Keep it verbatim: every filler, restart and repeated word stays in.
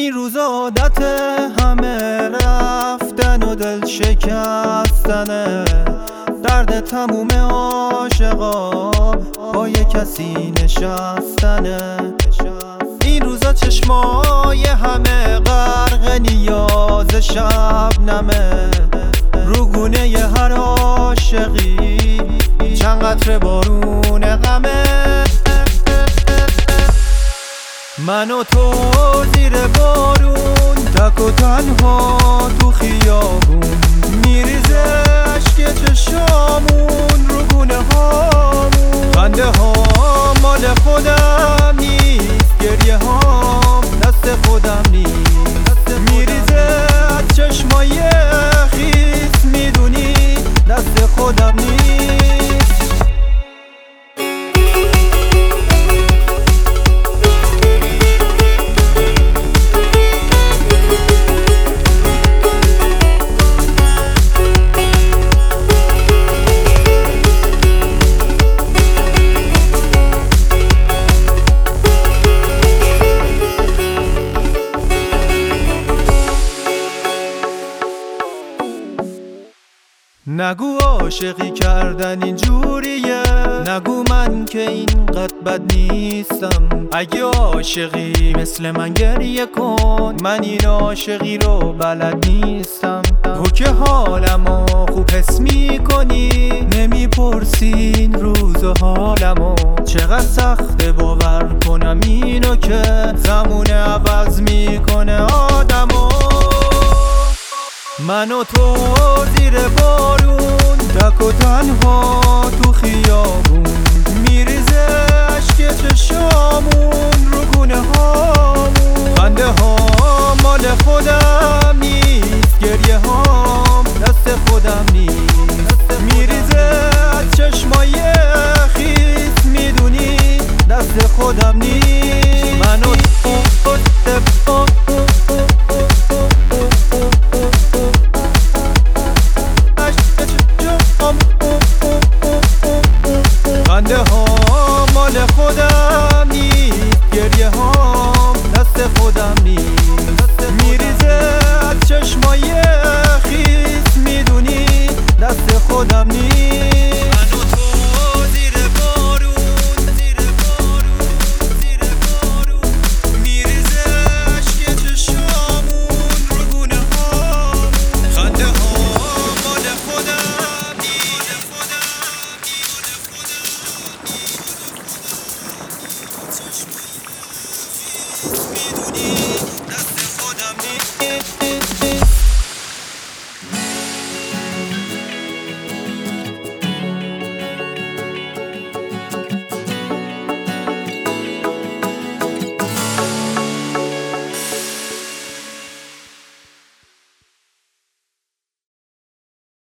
این روز عادت همه رفتن و دل شکستنه، درد تموم عاشقا با یه کسی نشستنه. این روزا چشمای همه غرق نیاز شبنمه، روگونه ی هر عاشقی چند قطره بارون غمه. من و تو زیر بارون تک و تنها تو خیابون، میریزه عشق چشامون رو گونه هامون. خنده ها مال خودم نیست، گریه هام دست خودم نیست. میریزه از چشمای خیس، میدونی دست خودم نیست. نگو عاشقی کردن اینجوریه، نگو من که اینقدر بد نیستم. اگه عاشقی مثل من گریه کن، من این عاشقی رو بلد نیستم. تو که حالمو خوب حس میکنی، نمیپرسین روز و حالمو. چقدر سخته باور کنم اینو که زمونه عوض میکنه آدمو. من و تو زیر بارون تک و تنها تو خیابون، میریزه عشق چشامون رو گونه هامون. خنده ها مال خودم نیست، گریه هام دست خودم نیست. میریزه از چشمای خیس، میدونی دست خودم نیست. من و تو